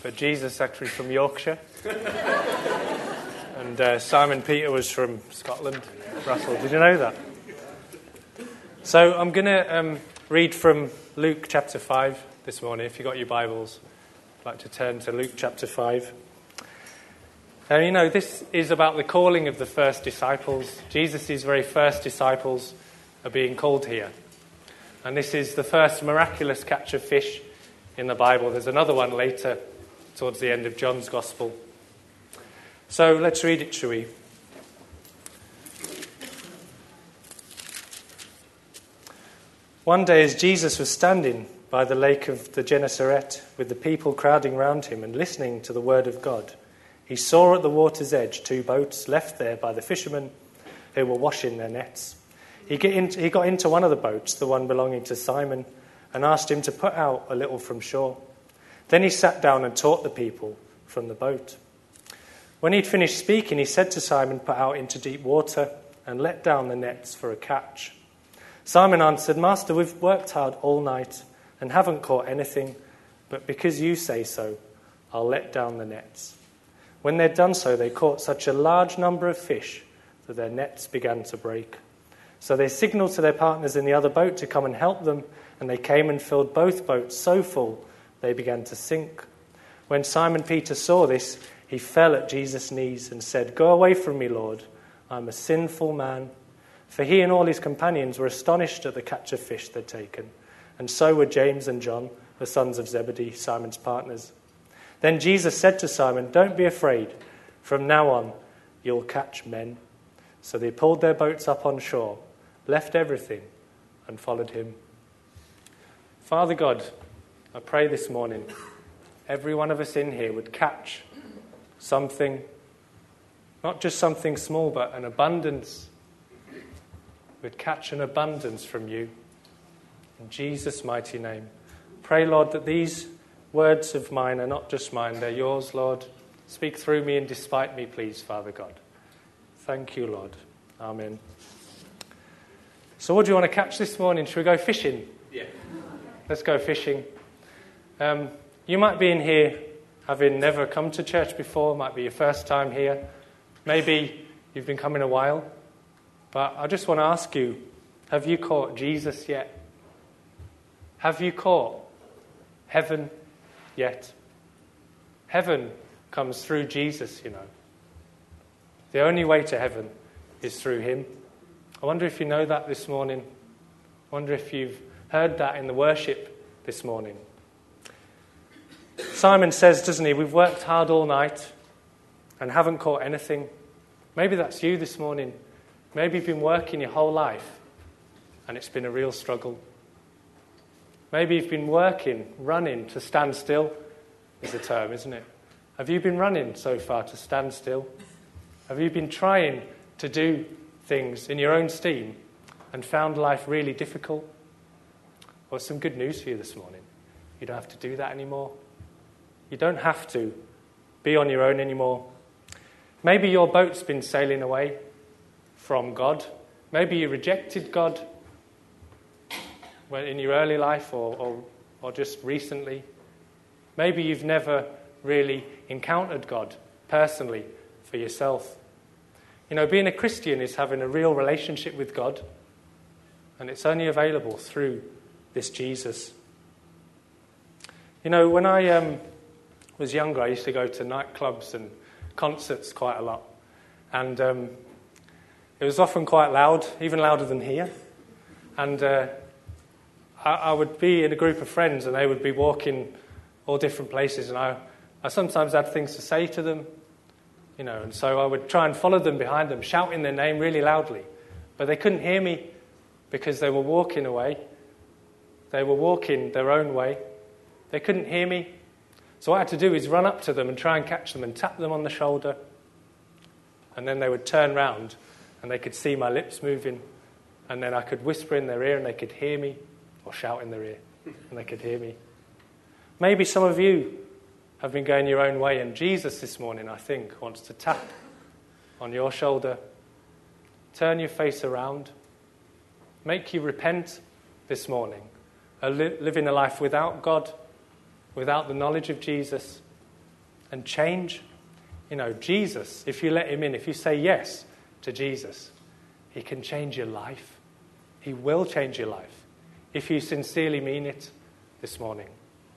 but Jesus actually from Yorkshire. And Simon Peter was from Scotland, Russell. Did you know that? So I'm going to read from Luke chapter 5 this morning. If you've got your Bibles, I'd like to turn to Luke chapter 5. This is about the calling of the first disciples. Jesus' very first disciples are being called here. And this is the first miraculous catch of fish in the Bible. There's another one later towards the end of John's Gospel. So let's read it, shall we? One day as Jesus was standing by the lake of the Gennesaret with the people crowding round him and listening to the word of God, he saw at the water's edge 2 boats left there by the fishermen who were washing their nets. He got into one of the boats, the one belonging to Simon, and asked him to put out a little from shore. Then he sat down and taught the people from the boat. When he'd finished speaking, he said to Simon, "Put out into deep water and let down the nets for a catch." Simon answered, "Master, we've worked hard all night and haven't caught anything, but because you say so, I'll let down the nets." When they'd done so, they caught such a large number of fish that their nets began to break. So they signaled to their partners in the other boat to come and help them, and they came and filled both boats so full they began to sink. When Simon Peter saw this, he fell at Jesus' knees and said, "Go away from me, Lord, I'm a sinful man." For he and all his companions were astonished at the catch of fish they'd taken, and so were James and John, the sons of Zebedee, Simon's partners. Then Jesus said to Simon, "Don't be afraid. From now on, you'll catch men." So they pulled their boats up on shore, left everything, and followed him. Father God, I pray this morning, every one of us in here would catch something, not just something small, but an abundance. We'd catch an abundance from you. In Jesus' mighty name. Pray, Lord, that these words of mine are not just mine, they're yours, Lord. Speak through me and despite me, please, Father God. Thank you, Lord. Amen. So what do you want to catch this morning? Should we go fishing? Yeah. Let's go fishing. You might be in here having never come to church before, might be your first time here. Maybe you've been coming a while. But I just want to ask you, have you caught Jesus yet? Have you caught heaven yet? Heaven comes through Jesus, you know. The only way to heaven is through him. I wonder if you know that this morning. I wonder if you've heard that in the worship this morning. Simon says, doesn't he, we've worked hard all night and haven't caught anything. Maybe that's you this morning. Maybe you've been working your whole life and it's been a real struggle. Maybe you've been running to stand still is the term, isn't it? Have you been running so far to stand still? Have you been trying to do things in your own steam and found life really difficult? Well, some good news for you this morning. You don't have to do that anymore. You don't have to be on your own anymore. Maybe your boat's been sailing away from God. Maybe you rejected God in your early life or just recently. Maybe you've never really encountered God personally for yourself. You know, being a Christian is having a real relationship with God, and it's only available through this Jesus. You know, when I was younger, I used to go to nightclubs and concerts quite a lot. And it was often quite loud, even louder than here. And I would be in a group of friends and they would be walking all different places. And I sometimes had things to say to them, you know, and so I would try and follow them behind them, shouting their name really loudly. But they couldn't hear me because they were walking away. They were walking their own way. They couldn't hear me. So what I had to do is run up to them and try and catch them and tap them on the shoulder. And then they would turn round and they could see my lips moving. And then I could whisper in their ear and they could hear me, or shout in their ear and they could hear me. Maybe some of you have been going your own way, and Jesus this morning, I think, wants to tap on your shoulder, turn your face around, make you repent this morning, living a life without God, without the knowledge of Jesus, and change. Jesus, if you let him in, if you say yes to Jesus, he can change your life. He will change your life if you sincerely mean it this morning.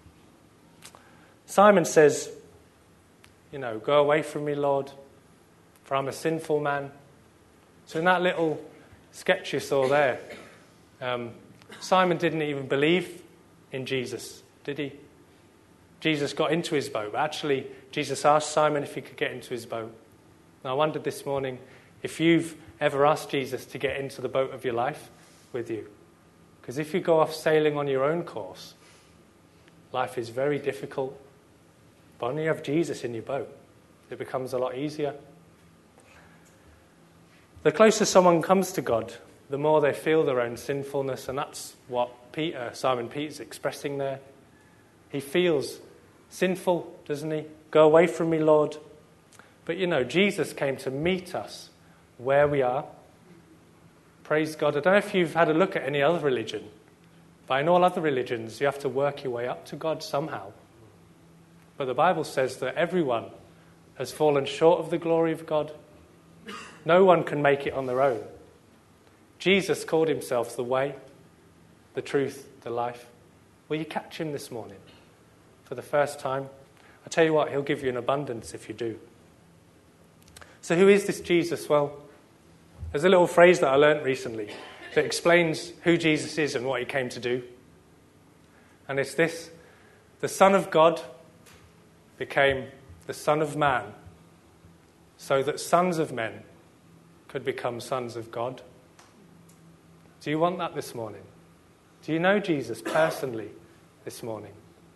Simon says, go away from me, Lord, for I'm a sinful man. So in that little sketch you saw there, Simon didn't even believe in Jesus, did he? Jesus got into his boat, but actually Jesus asked Simon if he could get into his boat. And I wondered this morning if you've ever asked Jesus to get into the boat of your life with you. Because if you go off sailing on your own course, life is very difficult. But when you have Jesus in your boat, it becomes a lot easier. The closer someone comes to God, the more they feel their own sinfulness, and that's what Simon Peter's expressing there. He feels sinful, doesn't he? Go away from me, Lord. But Jesus came to meet us where we are. Praise God. I don't know if you've had a look at any other religion, but in all other religions, you have to work your way up to God somehow. But the Bible says that everyone has fallen short of the glory of God. No one can make it on their own. Jesus called himself the way, the truth, the life. Will you catch him this morning for the first time? I tell you what, he'll give you an abundance if you do. So who is this Jesus? Well, there's a little phrase that I learnt recently that explains who Jesus is and what he came to do. And it's this: the Son of God became the Son of Man so that sons of men could become sons of God. Do you want that this morning? Do you know Jesus personally this morning?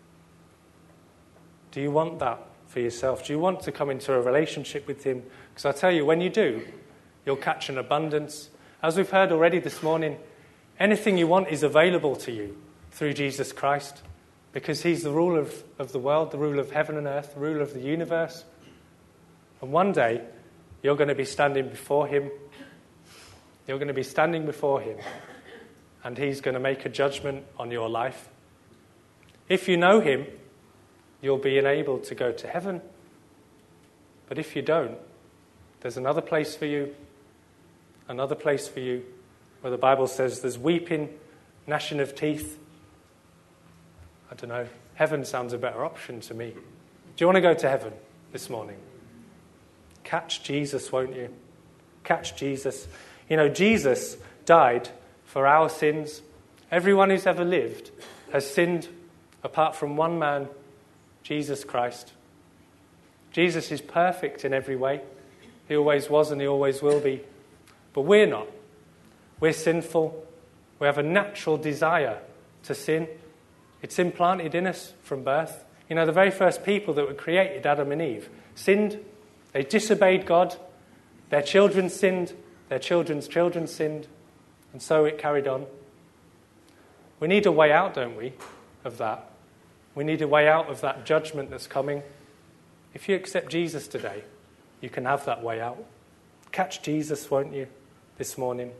Do you want that for yourself? Do you want to come into a relationship with him? Because I tell you, when you do, you'll catch an abundance. As we've heard already this morning, anything you want is available to you through Jesus Christ, because he's the ruler of the world, the ruler of heaven and earth, the ruler of the universe. And one day, you're going to be standing before him. You're going to be standing before him, and he's going to make a judgment on your life. If you know him, you'll be enabled to go to heaven. But if you don't, there's another place for you, where the Bible says there's weeping, gnashing of teeth. I don't know, heaven sounds a better option to me. Do you want to go to heaven this morning? Catch Jesus, won't you? Catch Jesus. Jesus died for our sins. Everyone who's ever lived has sinned apart from one man, Jesus Christ. Jesus is perfect in every way. He always was and he always will be. But we're not. We're sinful. We have a natural desire to sin. It's implanted in us from birth. The very first people that were created, Adam and Eve, sinned. They disobeyed God. Their children sinned. Their children's children sinned. And so it carried on. We need a way out, don't we, of that? We need a way out of that judgment that's coming. If you accept Jesus today, you can have that way out. Catch Jesus, won't you, this morning?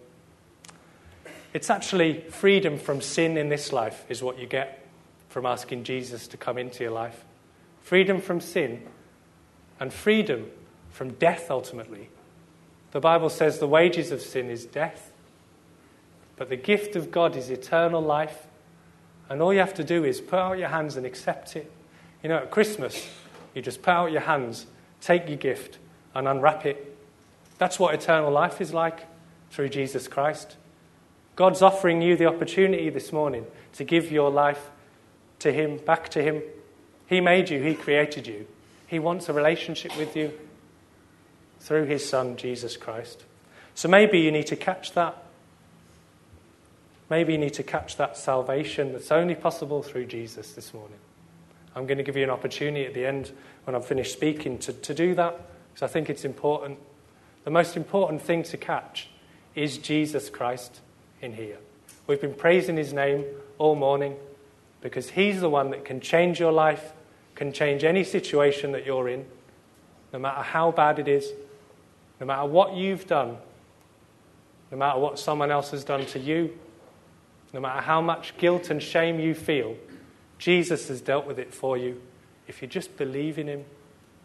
It's actually freedom from sin in this life is what you get from asking Jesus to come into your life. Freedom from sin and freedom from death, ultimately. The Bible says the wages of sin is death, but the gift of God is eternal life. And all you have to do is put out your hands and accept it. At Christmas, you just put out your hands, take your gift, and unwrap it. That's what eternal life is like through Jesus Christ. God's offering you the opportunity this morning to give your life to him, back to him. He made you, he created you. He wants a relationship with you through his Son, Jesus Christ. So maybe you need to catch that. Maybe you need to catch that salvation that's only possible through Jesus this morning. I'm going to give you an opportunity at the end when I've finished speaking to do that, because I think it's important. The most important thing to catch is Jesus Christ in here. We've been praising his name all morning because he's the one that can change your life, can change any situation that you're in, no matter how bad it is, no matter what you've done, no matter what someone else has done to you, no matter how much guilt and shame you feel, Jesus has dealt with it for you if you just believe in him.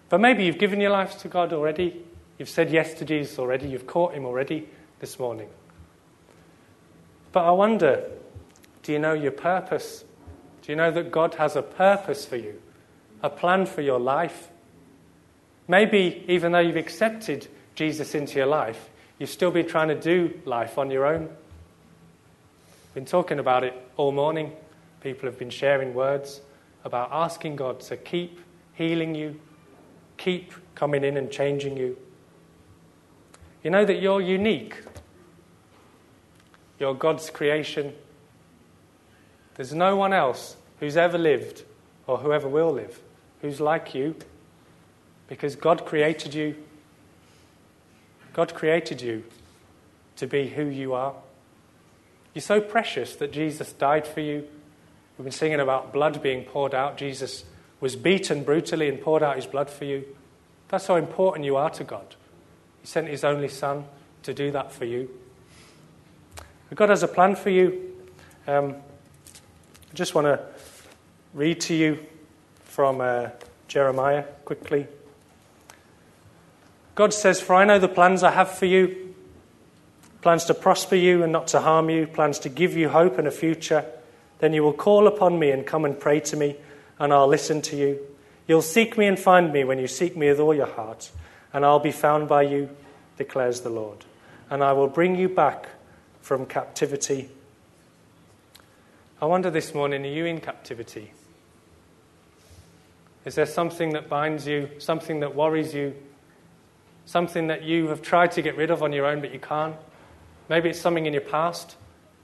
But maybe you've given your life to God already. You've said yes to Jesus already. You've caught him already this morning. But I wonder, do you know your purpose? Do you know that God has a purpose for you? A plan for your life? Maybe even though you've accepted Jesus into your life, you've still been trying to do life on your own. Been talking about it all morning. People have been sharing words about asking God to keep healing you, keep coming in and changing you. You know that you're unique. You're God's creation. There's no one else who's ever lived or who ever will live who's like you, because God created you. God created you to be who you are. You're so precious that Jesus died for you. We've been singing about blood being poured out. Jesus was beaten brutally and poured out his blood for you. That's how important you are to God. He sent his only Son to do that for you. God has a plan for you. I just want to read to you from Jeremiah quickly. God says, "For I know the plans I have for you, plans to prosper you and not to harm you, plans to give you hope and a future. Then you will call upon me and come and pray to me, and I'll listen to you. You'll seek me and find me when you seek me with all your heart, and I'll be found by you, declares the Lord. And I will bring you back from captivity." I wonder this morning, are you in captivity? Is there something that binds you, something that worries you, something that you have tried to get rid of on your own but you can't? Maybe it's something in your past.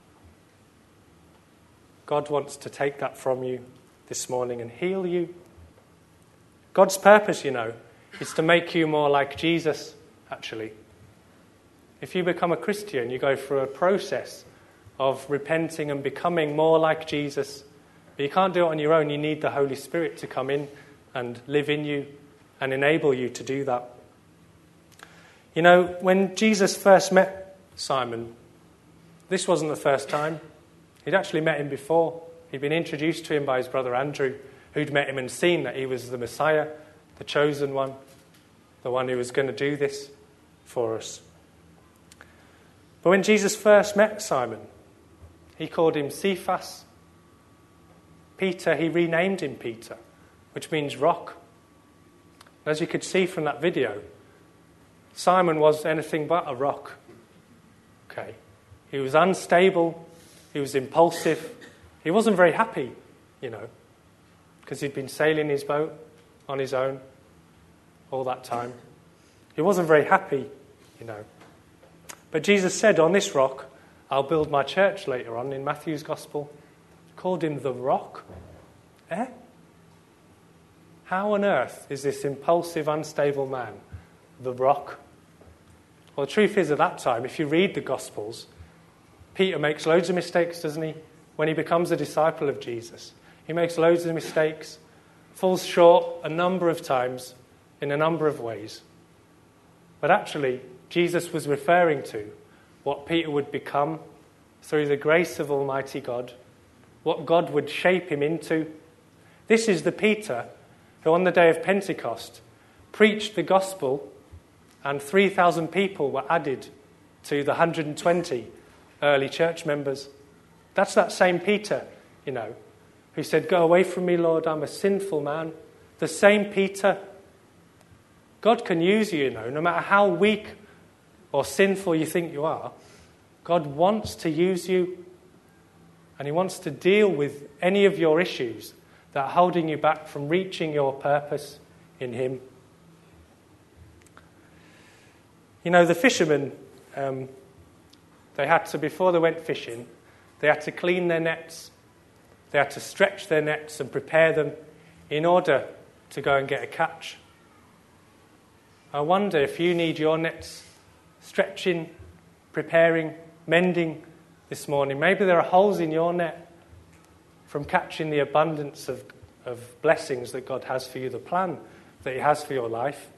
God wants to take that from you this morning and heal you. God's purpose, you know, is to make you more like Jesus, actually. If you become a Christian, you go through a process of repenting and becoming more like Jesus. But you can't do it on your own. You need the Holy Spirit to come in and live in you and enable you to do that. You know, when Jesus first met Simon, this wasn't the first time. He'd actually met him before. He'd been introduced to him by his brother Andrew, who'd met him and seen that he was the Messiah, the chosen one, the one who was going to do this for us. But when Jesus first met Simon, he called him Cephas. Peter, he renamed him Peter, which means rock. As you could see from that video, Simon was anything but a rock. Okay. He was unstable. He was impulsive. He wasn't very happy, you know, because he'd been sailing his boat on his own all that time. He wasn't very happy, you know. But Jesus said, "On this rock, I'll build my church," later on in Matthew's Gospel. Called him the rock. How on earth is this impulsive, unstable man the rock? Well, the truth is, at that time, if you read the Gospels, Peter makes loads of mistakes, doesn't he? When he becomes a disciple of Jesus, he makes loads of mistakes, falls short a number of times in a number of ways. But actually, Jesus was referring to what Peter would become through the grace of Almighty God, what God would shape him into. This is the Peter who on the day of Pentecost preached the gospel and 3,000 people were added to the 120 early church members. That's that same Peter, you know, who said, "Go away from me, Lord, I'm a sinful man." The same Peter. God can use you, you know, no matter how weak or sinful you think you are. God wants to use you, and he wants to deal with any of your issues that are holding you back from reaching your purpose in him. You know, the fishermen, they had to, before they went fishing, they had to clean their nets. They had to stretch their nets and prepare them in order to go and get a catch. I wonder if you need your nets stretching, preparing, mending this morning. Maybe there are holes in your net from catching the abundance of blessings that God has for you, the plan that he has for your life.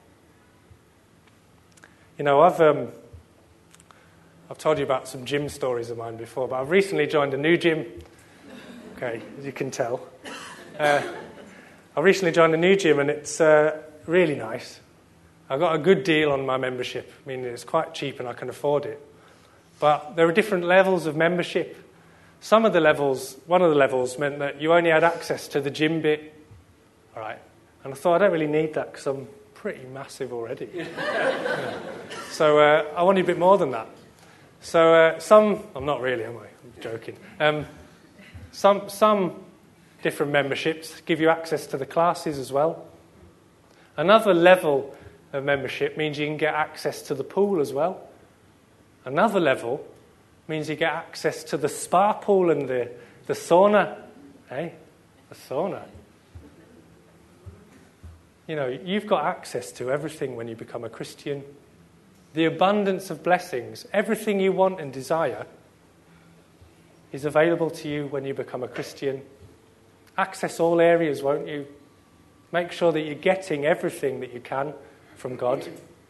You know, I've told you about some gym stories of mine before, but I've recently joined a new gym. Okay, as you can tell. I recently joined a new gym, and it's really nice. I got a good deal on my membership. I mean, it's quite cheap and I can afford it. But there are different levels of membership. One of the levels meant that you only had access to the gym bit. All right. And I thought, I don't really need that because I'm pretty massive already. So I wanted a bit more than that. So I'm not really, am I? I'm joking. Some different memberships give you access to the classes as well. Another level of membership means you can get access to the pool as well. Another level means you get access to the spa pool and the sauna. Hey, the sauna. You know, you've got access to everything when you become a Christian. The abundance of blessings, everything you want and desire, is available to you when you become a Christian. Access all areas, won't you? Make sure that you're getting everything that you can from God.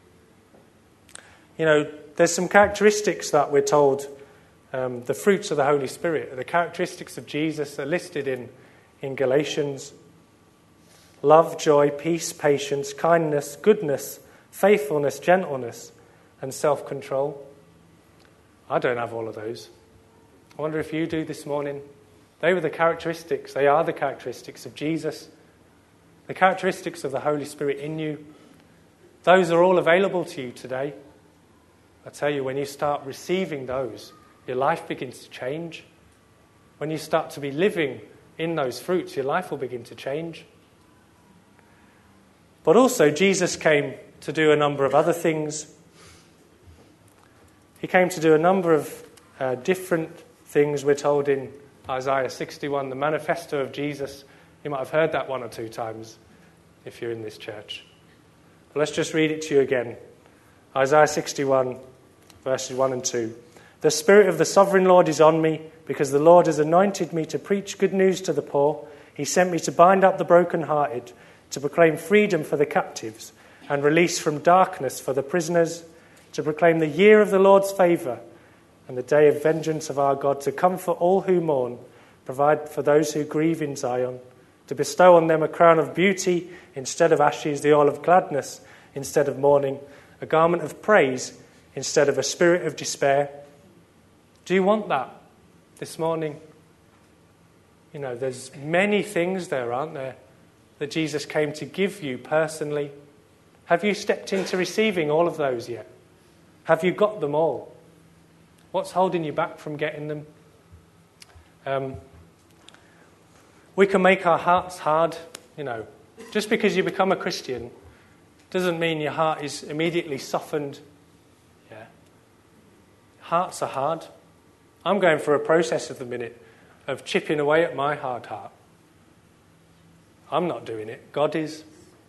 You know, there's some characteristics that we're told, the fruits of the Holy Spirit, the characteristics of Jesus are listed in Galatians. Love, joy, peace, patience, kindness, goodness, faithfulness, gentleness, and self-control. I don't have all of those. I wonder if you do this morning. They are the characteristics of Jesus, the characteristics of the Holy Spirit in you. Those are all available to you today. I tell you, when you start receiving those, your life begins to change. When you start to be living in those fruits, your life will begin to change. But also, Jesus came to do a number of other things. He came to do a number of different things, we're told in Isaiah 61, the manifesto of Jesus. You might have heard that one or two times if you're in this church. But let's just read it to you again. Isaiah 61, verses 1 and 2. The Spirit of the Sovereign Lord is on me, because the Lord has anointed me to preach good news to the poor. He sent me to bind up the brokenhearted, to proclaim freedom for the captives and release from darkness for the prisoners, to proclaim the year of the Lord's favour and the day of vengeance of our God, to comfort all who mourn, provide for those who grieve in Zion, to bestow on them a crown of beauty instead of ashes, the oil of gladness instead of mourning, a garment of praise instead of a spirit of despair. Do you want that this morning? You know, there's many things there, aren't there, that Jesus came to give you personally. Have you stepped into receiving all of those yet? Have you got them all? What's holding you back from getting them? We can make our hearts hard, you know. Just because you become a Christian doesn't mean your heart is immediately softened. Yeah. Hearts are hard. I'm going through a process at the minute of chipping away at my hard heart. I'm not doing it. God is.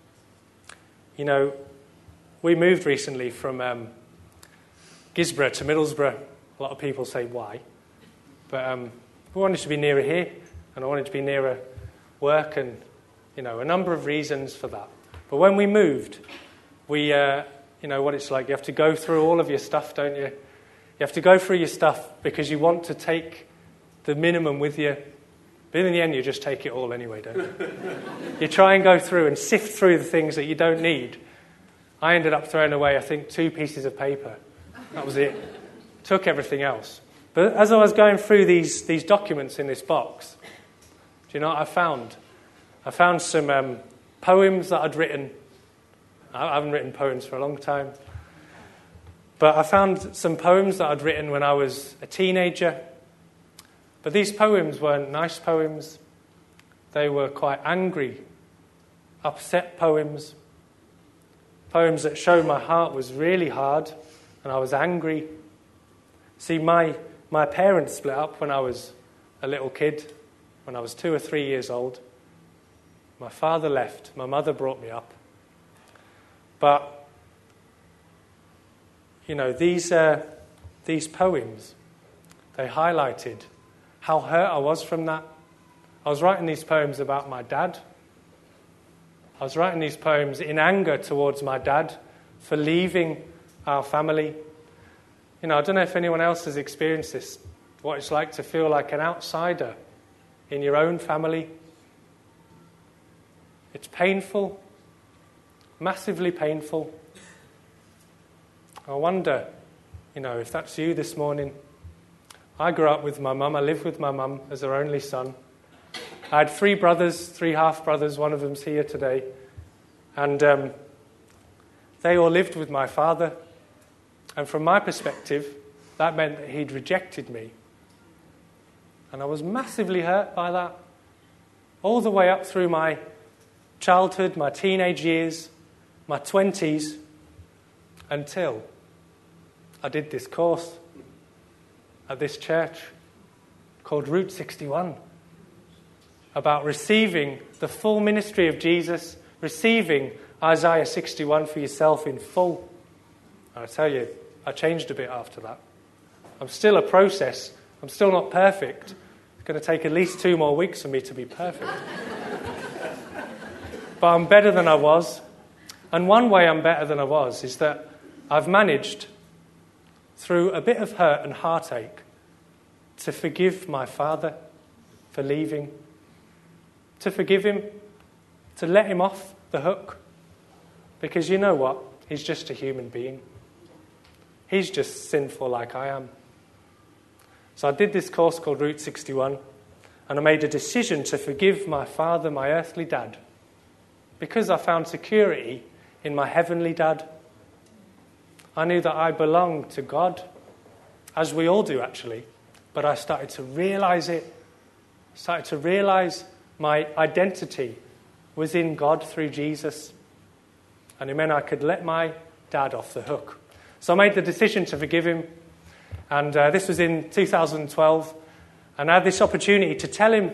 You know, we moved recently from Gisborough to Middlesbrough. A lot of people say why. But we wanted to be nearer here, and I wanted to be nearer work, and, you know, a number of reasons for that. But when we moved, we, you know what it's like. You have to go through all of your stuff, don't you? You have to go through your stuff because you want to take the minimum with you. But in the end, you just take it all anyway, don't you? You try and go through and sift through the things that you don't need. I ended up throwing away, I think, 2 pieces of paper. That was it. Took everything else. But as I was going through these documents in this box, do you know what I found? I found some poems that I'd written. I haven't written poems for a long time. But I found some poems that I'd written when I was a teenager. But these poems weren't nice poems. They were quite angry, upset poems. Poems that showed my heart was really hard and I was angry. See, my parents split up when I was a little kid, when I was 2 or 3 years old. My father left. My mother brought me up. But, you know, these poems, they highlighted how hurt I was from that. I was writing these poems about my dad. I was writing these poems in anger towards my dad for leaving our family. You know, I don't know if anyone else has experienced this, what it's like to feel like an outsider in your own family. It's painful. massively painful. I wonder, if that's you this morning. I grew up with my mum. I lived with my mum as her only son. I had 3 brothers, 3 half-brothers. One of them's here today. And they all lived with my father. And from my perspective, that meant that he'd rejected me. And I was massively hurt by that. All the way up through my childhood, my teenage years, my 20s, until I did this course at this church called Route 61 about receiving the full ministry of Jesus, receiving Isaiah 61 for yourself in full. And I tell you, I changed a bit after that. I'm still a process. I'm still not perfect. It's going to take at least 2 more weeks for me to be perfect. But I'm better than I was. And one way I'm better than I was is that I've managed, through a bit of hurt and heartache, to forgive my father for leaving, to forgive him, to let him off the hook. Because you know what? He's just a human being. He's just sinful like I am. So I did this course called Route 61, and I made a decision to forgive my father, my earthly dad, because I found security in my heavenly dad. I knew that I belonged to God, as we all do actually, but I started to realize it, started to realize my identity was in God through Jesus, and it meant I could let my dad off the hook. So I made the decision to forgive him, and this was in 2012, and I had this opportunity to tell him.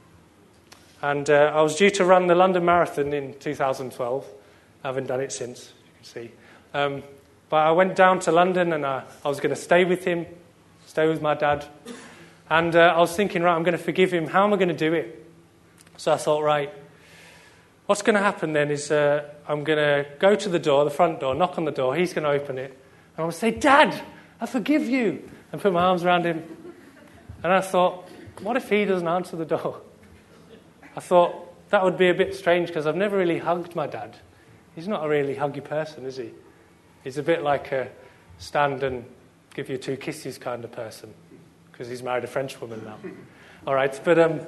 And I was due to run the London Marathon in 2012. I haven't done it since, you can see. But I went down to London, and I was going to stay with him, stay with my dad. And I was thinking, right, I'm going to forgive him. How am I going to do it? So I thought, right, what's going to happen then is I'm going to go to the door, the front door, knock on the door. He's going to open it. And I'm going to say, Dad, I forgive you. And put my arms around him. And I thought, what if he doesn't answer the door? I thought that would be a bit strange because I've never really hugged my dad. He's not a really huggy person, is he? He's a bit like a stand and give you 2 kisses kind of person because he's married a French woman now. All right, but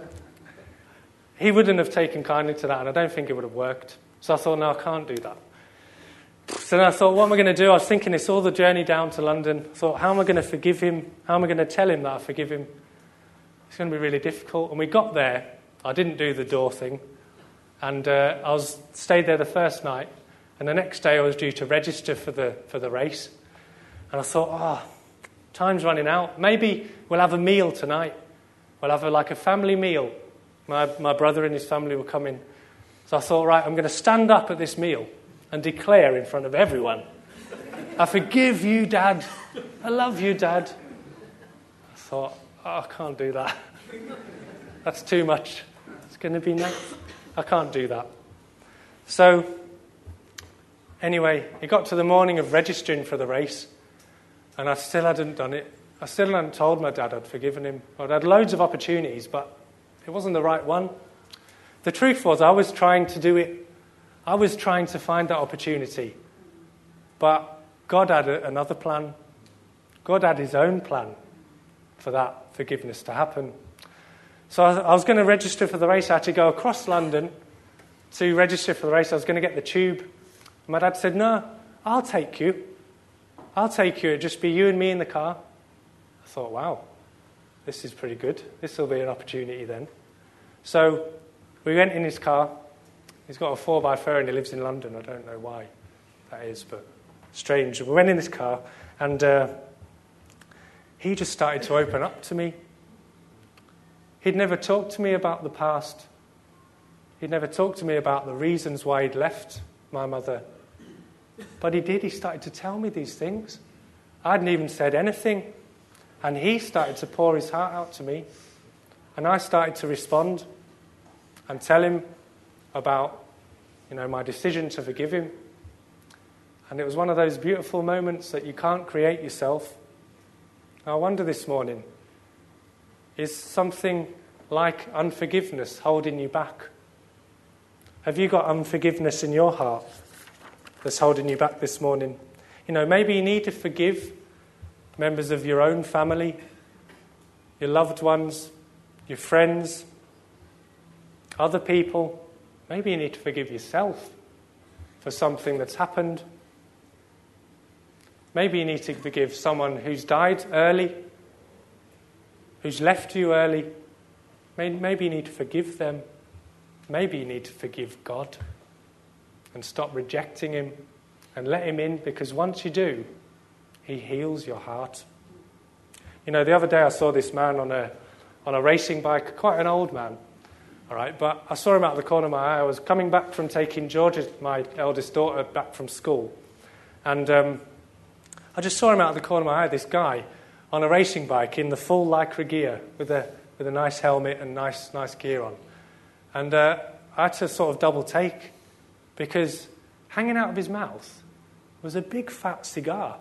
he wouldn't have taken kindly to that, and I don't think it would have worked. So I thought, no, I can't do that. So then I thought, what am I going to do? I was thinking this all the journey down to London. I thought, how am I going to forgive him? How am I going to tell him that I forgive him? It's going to be really difficult. And we got there. I didn't do the door thing, and I stayed there the first night, and the next day I was due to register for the race, and I thought, time's running out. Maybe we'll have a meal tonight. We'll have a family meal. My brother and his family were coming, so I thought, right, I'm going to stand up at this meal and declare in front of everyone, I forgive you, Dad. I love you, Dad. I thought, I can't do that. That's too much. It's going to be next. I can't do that. So, anyway, it got to the morning of registering for the race, and I still hadn't done it. I still hadn't told my dad I'd forgiven him. I'd had loads of opportunities, but it wasn't the right one. The truth was, I was trying to do it. I was trying to find that opportunity. But God had another plan. God had his own plan for that forgiveness to happen. So I was going to register for the race. I had to go across London to register for the race. I was going to get the tube. My dad said, no, I'll take you. I'll take you. It'll just be you and me in the car. I thought, wow, this is pretty good. This will be an opportunity then. So we went in his car. He's got a 4x4 and he lives in London. I don't know why that is, but strange. We went in his car and he just started to open up to me. He'd never talked to me about the past. He'd never talked to me about the reasons why he'd left my mother. But he did. He started to tell me these things. I hadn't even said anything. And he started to pour his heart out to me. And I started to respond and tell him about, my decision to forgive him. And it was one of those beautiful moments that you can't create yourself. I wonder this morning, is something like unforgiveness holding you back? Have you got unforgiveness in your heart? that's holding you back this morning. Maybe you need to forgive members of your own family, your loved ones, your friends, other people. Maybe you need to forgive yourself for something that's happened. Maybe you need to forgive someone who's died early, who's left you early. Maybe you need to forgive them. Maybe you need to forgive God and stop rejecting him and let him in, because once you do, he heals your heart. The other day I saw this man on a racing bike, quite an old man, all right, but I saw him out of the corner of my eye. I was coming back from taking Georgia, my eldest daughter, back from school, and I just saw him out of the corner of my eye, this guy on a racing bike in the full Lycra gear with a nice helmet and nice gear on. And I had to sort of double take, because hanging out of his mouth was a big fat cigar.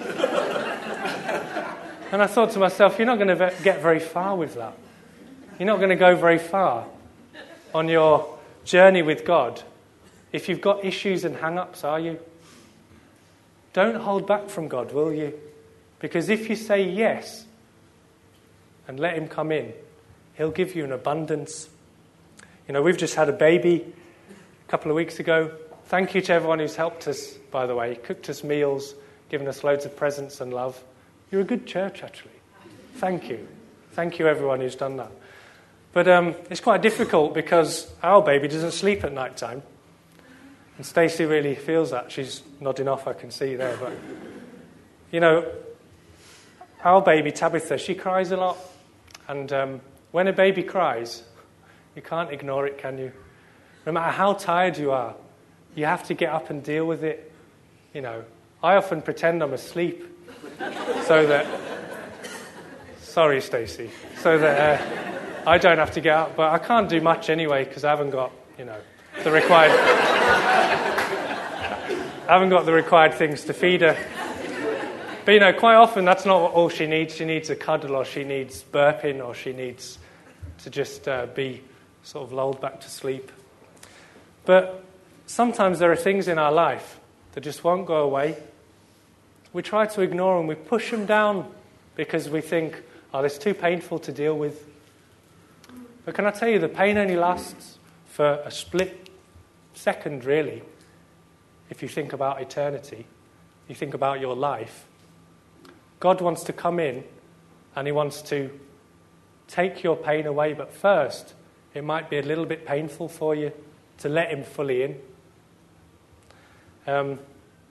And I thought to myself, you're not going to get very far with that. You're not going to go very far on your journey with God if you've got issues and hang-ups, are you? Don't hold back from God, will you? Because if you say yes and let him come in, he'll give you an abundance. We've just had a baby a couple of weeks ago. Thank you to everyone who's helped us, by the way, cooked us meals, given us loads of presents and love. You're a good church, actually. Thank you. Thank you, everyone who's done that. But it's quite difficult because our baby doesn't sleep at night time. And Stacey really feels that. She's nodding off, I can see there. But, our baby, Tabitha, she cries a lot. And when a baby cries, you can't ignore it, can you? No matter how tired you are, you have to get up and deal with it. I often pretend I'm asleep so that... Sorry, Stacey. So that I don't have to get up. But I can't do much anyway because I haven't got, the required... I haven't got the required things to feed her. But, quite often that's not all she needs. She needs a cuddle, or she needs burping, or she needs to just be sort of lulled back to sleep. But sometimes there are things in our life that just won't go away. We try to ignore them. We push them down because we think, it's too painful to deal with. But can I tell you, the pain only lasts for a split second, really. If you think about eternity, you think about your life. God wants to come in and he wants to take your pain away. But first, it might be a little bit painful for you to let him fully in.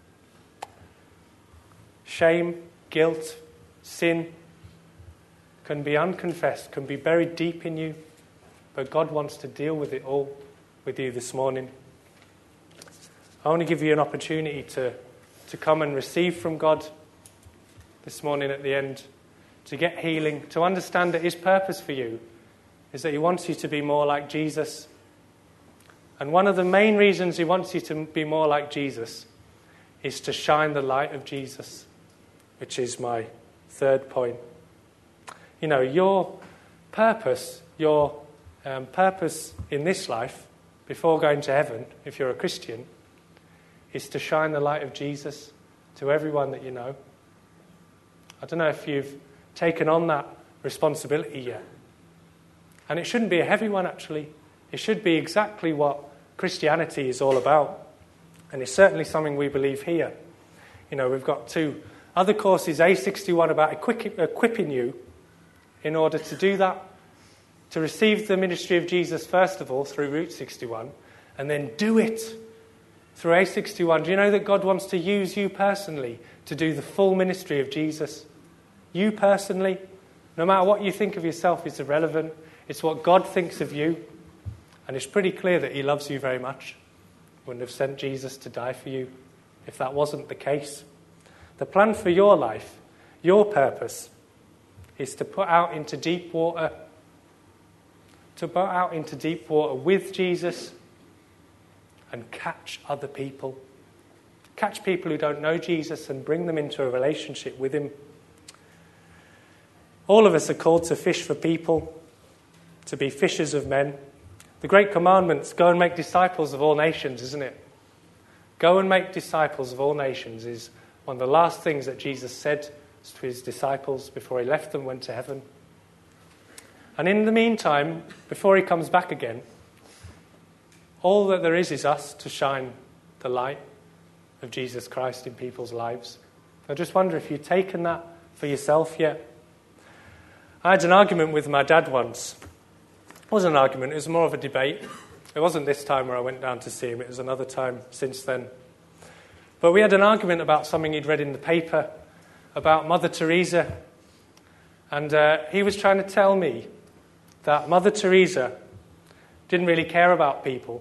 Shame, guilt, sin can be unconfessed, can be buried deep in you. But God wants to deal with it all with you this morning. I want to give you an opportunity to come and receive from God this morning at the end, to get healing, to understand that his purpose for you is that he wants you to be more like Jesus. And one of the main reasons he wants you to be more like Jesus is to shine the light of Jesus, which is my third point. Your purpose in this life, before going to heaven, if you're a Christian, is to shine the light of Jesus to everyone that you know. I don't know if you've taken on that responsibility yet. And it shouldn't be a heavy one, actually. It should be exactly what Christianity is all about. And it's certainly something we believe here. We've got 2 other courses, A61 about equipping you in order to do that, to receive the ministry of Jesus first of all through Route 61, and then do it through A61. Do you know that God wants to use you personally to do the full ministry of Jesus? You personally, no matter what you think of yourself, is irrelevant. It's what God thinks of you. And it's pretty clear that he loves you very much. He wouldn't have sent Jesus to die for you if that wasn't the case. The plan for your life, your purpose, is to put out into deep water. To put out into deep water with Jesus and catch other people. Catch people who don't know Jesus and bring them into a relationship with him. All of us are called to fish for people, to be fishers of men. The great commandment's go and make disciples of all nations, isn't it? Go and make disciples of all nations is one of the last things that Jesus said to his disciples before he left them, went to heaven. And in the meantime, before he comes back again, all that there is us to shine the light of Jesus Christ in people's lives. I just wonder if you've taken that for yourself yet. I had an argument with my dad once. It wasn't an argument, it was more of a debate. It wasn't this time where I went down to see him, it was another time since then. But we had an argument about something he'd read in the paper about Mother Teresa. And he was trying to tell me that Mother Teresa didn't really care about people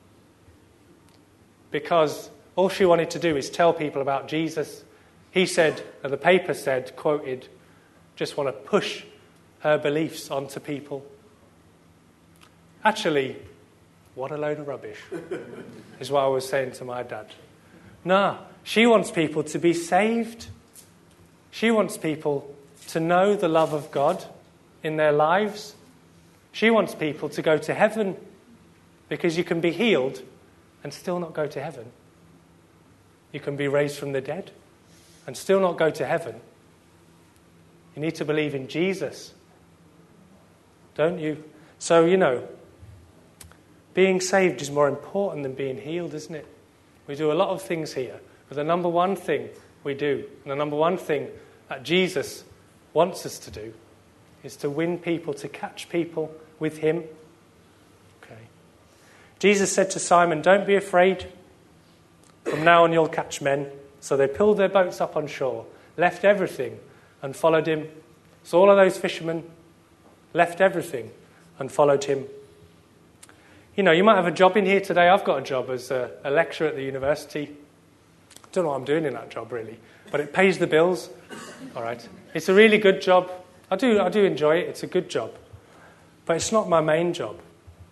because all she wanted to do is tell people about Jesus. He said, and the paper said, quoted, just want to push her beliefs onto people. Actually, what a load of rubbish, is what I was saying to my dad. No, she wants people to be saved. She wants people to know the love of God in their lives. She wants people to go to heaven, because you can be healed and still not go to heaven. You can be raised from the dead and still not go to heaven. You need to believe in Jesus, don't you? So, being saved is more important than being healed, isn't it? We do a lot of things here, but the number one thing we do, and the number one thing that Jesus wants us to do, is to win people, to catch people with him. Okay. Jesus said to Simon, don't be afraid. From now on you'll catch men. So they pulled their boats up on shore, left everything and followed him. So all of those fishermen left everything and followed him. You might have a job in here today. I've got a job as a lecturer at the university. I don't know what I'm doing in that job, really. But it pays the bills. All right. It's a really good job. I do enjoy it. It's a good job. But it's not my main job.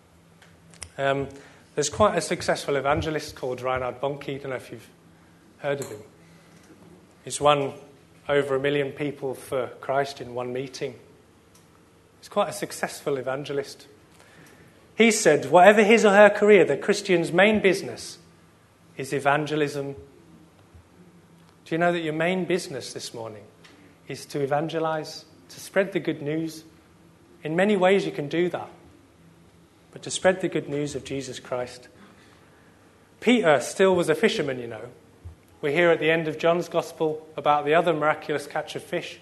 There's quite a successful evangelist called Reinhard Bonnke. I don't know if you've heard of him. He's won over 1 million people for Christ in one meeting. He's quite a successful evangelist. He said, whatever his or her career, the Christian's main business is evangelism. Do you know that your main business this morning is to evangelize, to spread the good news? In many ways you can do that, but to spread the good news of Jesus Christ. Peter still was a fisherman, We hear at the end of John's Gospel about the other miraculous catch of fish.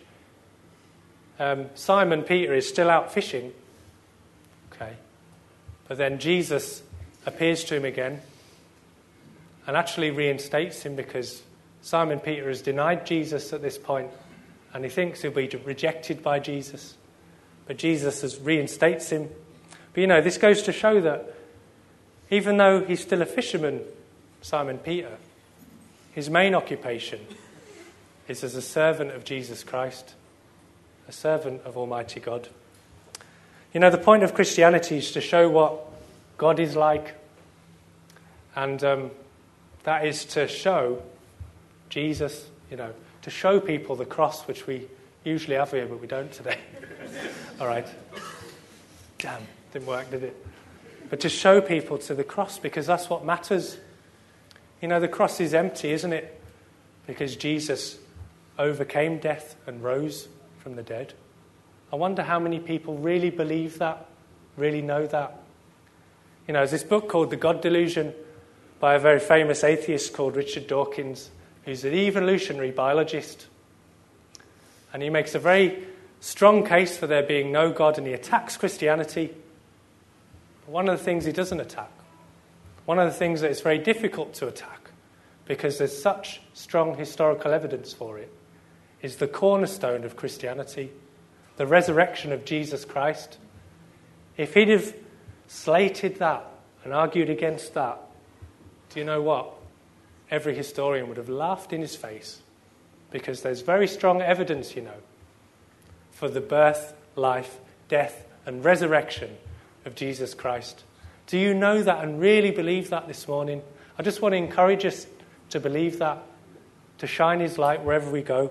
Simon Peter is still out fishing. Okay. But then Jesus appears to him again and actually reinstates him, because Simon Peter has denied Jesus at this point and he thinks he'll be rejected by Jesus. But Jesus reinstates him. But this goes to show that even though he's still a fisherman, Simon Peter, his main occupation is as a servant of Jesus Christ, a servant of Almighty God. The point of Christianity is to show what God is like. And that is to show Jesus, to show people the cross, which we usually have here, but we don't today. All right. Damn, didn't work, did it? But to show people to the cross, because that's what matters. The cross is empty, isn't it? Because Jesus overcame death and rose from the dead. I wonder how many people really believe that, really know that. There's this book called The God Delusion by a very famous atheist called Richard Dawkins, who's an evolutionary biologist. And he makes a very strong case for there being no God, and he attacks Christianity. But one of the things he doesn't attack, one of the things that is very difficult to attack, because there's such strong historical evidence for it, is the cornerstone of Christianity, the resurrection of Jesus Christ. If he'd have slated that and argued against that, do you know what? Every historian would have laughed in his face, because there's very strong evidence, for the birth, life, death, and resurrection of Jesus Christ. Do you know that and really believe that this morning? I just want to encourage us to believe that, to shine his light wherever we go.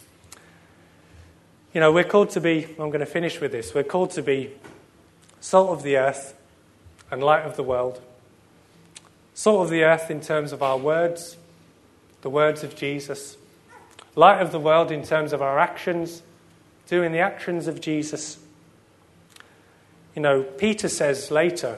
We're called to be, I'm going to finish with this, we're called to be salt of the earth and light of the world. Salt of the earth in terms of our words, the words of Jesus. Light of the world in terms of our actions, doing the actions of Jesus. Peter says later,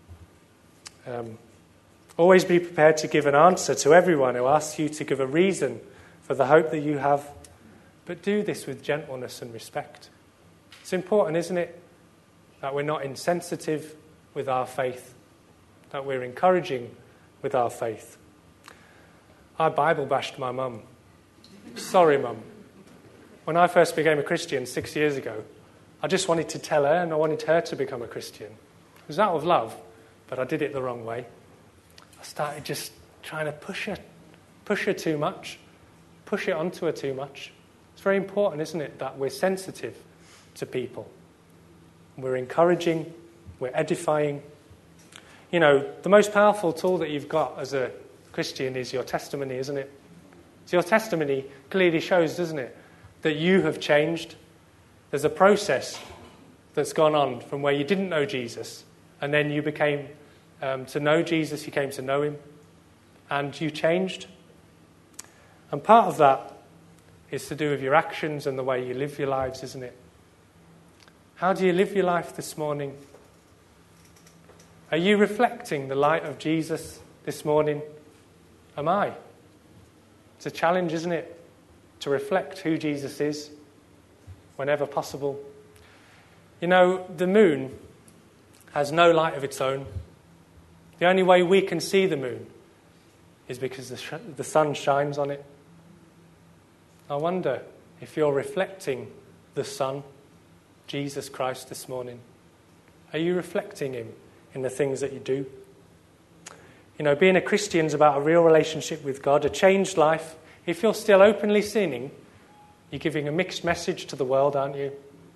always be prepared to give an answer to everyone who asks you to give a reason for the hope that you have, but do this with gentleness and respect. It's important, isn't it, that we're not insensitive with our faith, that we're encouraging with our faith. I Bible bashed my mum. Sorry, Mum. When I first became a Christian 6 years ago, I just wanted to tell her and I wanted her to become a Christian. It was out of love, but I did it the wrong way. I started just trying to push her too much, push it onto her too much. It's very important, isn't it, that we're sensitive to people. We're encouraging, we're edifying. The most powerful tool that you've got as a Christian is your testimony, isn't it? So your testimony clearly shows, doesn't it, that you have changed. There's a process that's gone on from where you didn't know Jesus, and then you became to know Jesus, you came to know him, and you changed. And part of that is to do with your actions and the way you live your lives, isn't it? How do you live your life this morning? Are you reflecting the light of Jesus this morning? Am I? It's a challenge, isn't it? To reflect who Jesus is whenever possible. The moon has no light of its own. The only way we can see the moon is because the sun shines on it. I wonder if you're reflecting the sun, Jesus Christ, this morning. Are you reflecting him in the things that you do? Being a Christian is about a real relationship with God, a changed life. If you're still openly sinning, you're giving a mixed message to the world, aren't you?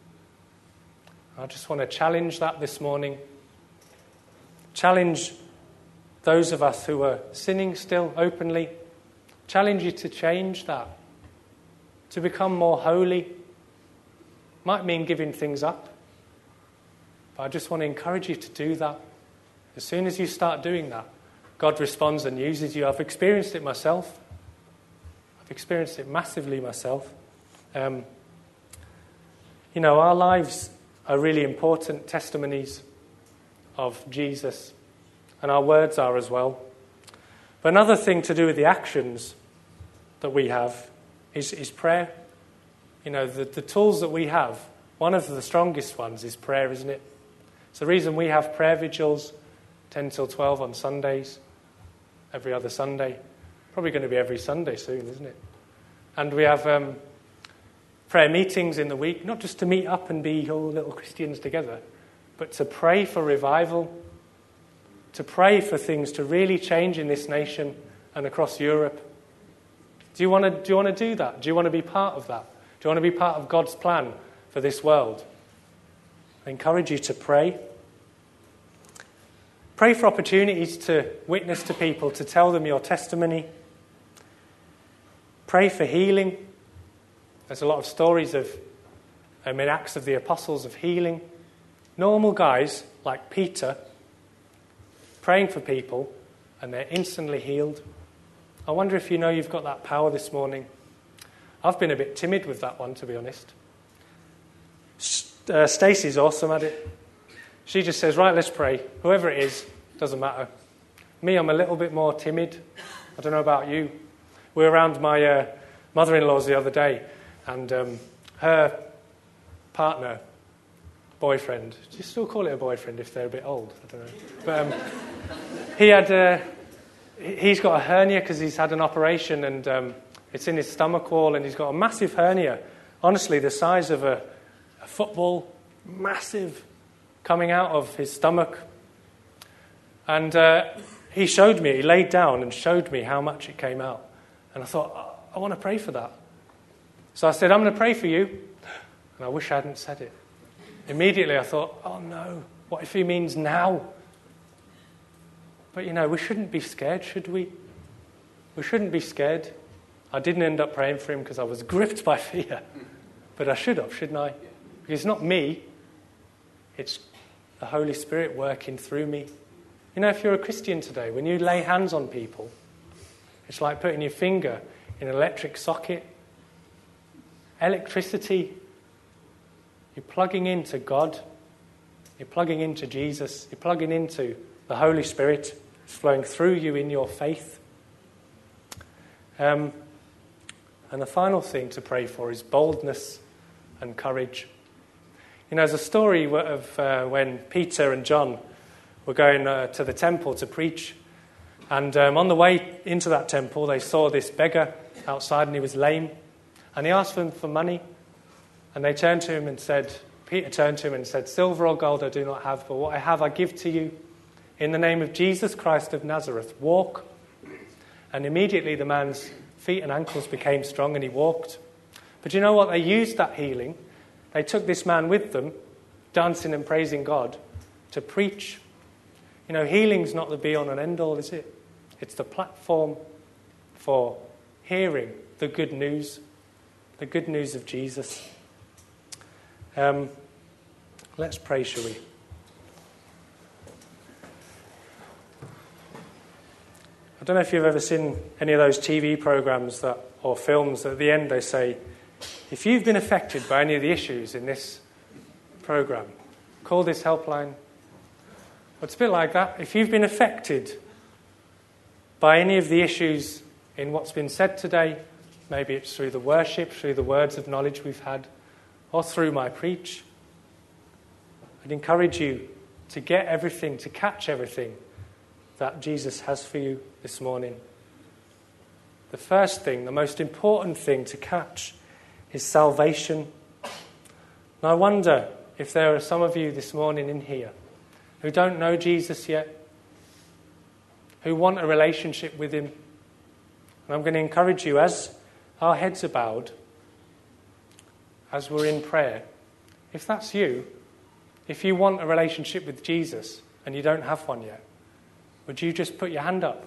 I just want to challenge that this morning. Challenge those of us who are sinning still openly. Challenge you to change that, to become more holy. Might mean giving things up, but I just want to encourage you to do that. As soon as you start doing that, God responds and uses you. I've experienced it myself. I've experienced it massively myself. Our lives are really important testimonies of Jesus, and our words are as well. But another thing to do with the actions that we have is prayer. The tools that we have, one of the strongest ones is prayer, isn't it? It's the reason we have prayer vigils, 10 till 12 on Sundays, every other Sunday. Probably going to be every Sunday soon, isn't it? And we have prayer meetings in the week, not just to meet up and be all little Christians together, but to pray for revival, to pray for things to really change in this nation and across Europe. Do you want to do that? Do you want to be part of that? Do you want to be part of God's plan for this world? I encourage you to pray. Pray for opportunities to witness to people, to tell them your testimony. Pray for healing. There's a lot of stories in Acts of the Apostles of healing. Normal guys like Peter praying for people and they're instantly healed. I wonder if you've got that power this morning. I've been a bit timid with that one, to be honest. Stacey's awesome at it. She just says, right, let's pray. Whoever it is, doesn't matter. Me, I'm a little bit more timid. I don't know about you. We were around my mother-in-law's the other day, and her partner, boyfriend, do you still call it a boyfriend if they're a bit old? I don't know. But he's got a hernia because he's had an operation, and it's in his stomach wall, and he's got a massive hernia, honestly, the size of a football, massive, coming out of his stomach. And he laid down and showed me how much it came out. And I thought, I want to pray for that. So I said, I'm going to pray for you. And I wish I hadn't said it. Immediately I thought, oh no, what if he means now? But we shouldn't be scared, should we? We shouldn't be scared. I didn't end up praying for him because I was gripped by fear. But I should have, shouldn't I? Because it's not me. It's the Holy Spirit working through me. You know, if you're a Christian today, when you lay hands on people, it's like putting your finger in an electric socket. Electricity. You're plugging into God. You're plugging into Jesus. You're plugging into the Holy Spirit. It's flowing through you in your faith. And the final thing to pray for is boldness and courage. You know, there's a story of when Peter and John were going to the temple to preach. And on the way into that temple, they saw this beggar outside, and he was lame. And he asked them for money. And they turned to him and said, Peter turned to him and said, "Silver or gold I do not have, but what I have I give to you. In the name of Jesus Christ of Nazareth, walk." And immediately the man's feet and ankles became strong, and he walked. But you know what? They used that healing. They took this man with them, dancing and praising God, to preach. You know, healing's not the be-all and end-all, is it? It's the platform for hearing the good news of Jesus. Let's pray, shall we? I don't know if you've ever seen any of those TV programs or films that at the end they say, if you've been affected by any of the issues in this program, call this helpline. Well, it's a bit like that. If you've been affected by any of the issues in what's been said today, maybe it's through the worship, through the words of knowledge we've had, or through my preach, I'd encourage you to get everything, to catch everything that Jesus has for you this morning. The first thing, the most important thing to catch is salvation. And I wonder if there are some of you this morning in here who don't know Jesus yet, who want a relationship with him. And I'm going to encourage you, as our heads are bowed, as we're in prayer, if that's you, if you want a relationship with Jesus and you don't have one yet, would you just put your hand up?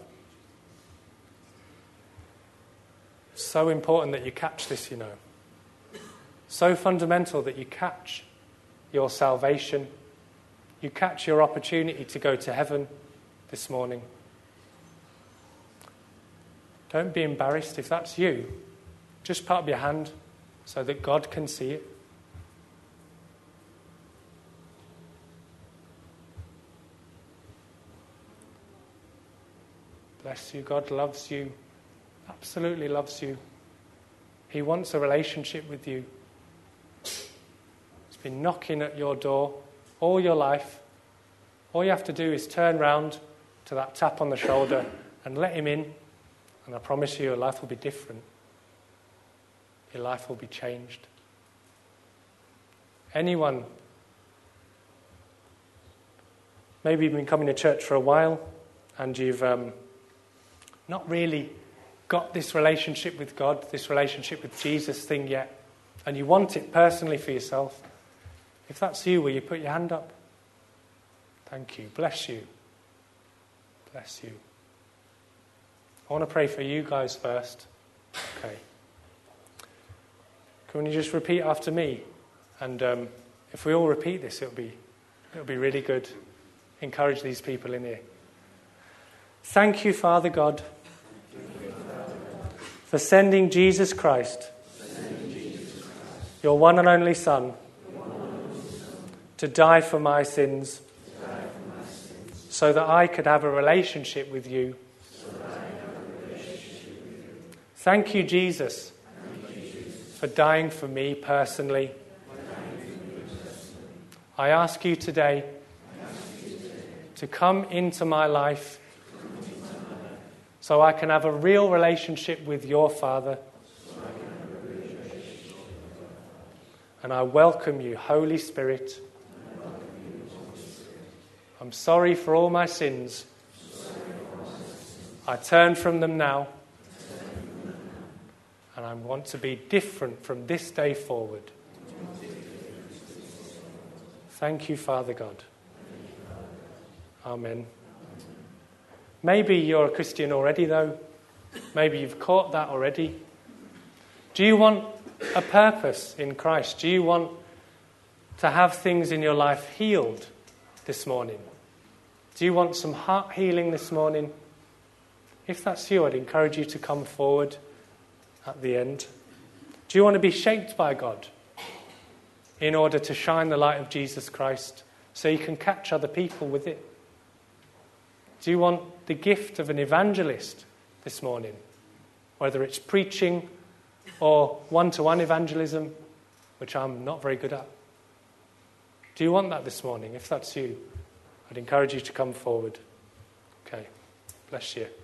It's so important that you catch this, you know. So fundamental that you catch your salvation. You catch your opportunity to go to heaven this morning. Don't be embarrassed. If that's you, just put up your hand so that God can see it. Bless you. God loves you. Absolutely loves you. He wants a relationship with you. He's been knocking at your door all your life. All you have to do is turn round to that tap on the shoulder and let him in. And I promise you, your life will be different. Your life will be changed. Anyone, maybe you've been coming to church for a while and you've not really got this relationship with God, this relationship with Jesus thing yet, and you want it personally for yourself. If that's you, will you put your hand up? Thank you. Bless you. Bless you. I want to pray for you guys first. Okay. Can you just repeat after me? And if we all repeat this, it'll be really good. Encourage these people in here. Thank you, Father God, for sending Jesus Christ, your one and only Son, to die for my sins, so that I could have a relationship with you. Thank you, Jesus, for dying for me personally. I ask you today to come into my life so I can have a real relationship with your Father. And I welcome you, Holy Spirit. I'm sorry for all my sins. I turn from them now. And I want to be different from this day forward. Thank you, Father God. Amen. Maybe you're a Christian already, though. Maybe you've caught that already. Do you want a purpose in Christ? Do you want to have things in your life healed this morning? Do you want some heart healing this morning? If that's you, I'd encourage you to come forward at the end. Do you want to be shaped by God in order to shine the light of Jesus Christ so you can catch other people with it? Do you want the gift of an evangelist this morning? Whether it's preaching or one-to-one evangelism, which I'm not very good at. Do you want that this morning? If that's you, I'd encourage you to come forward. Okay, bless you.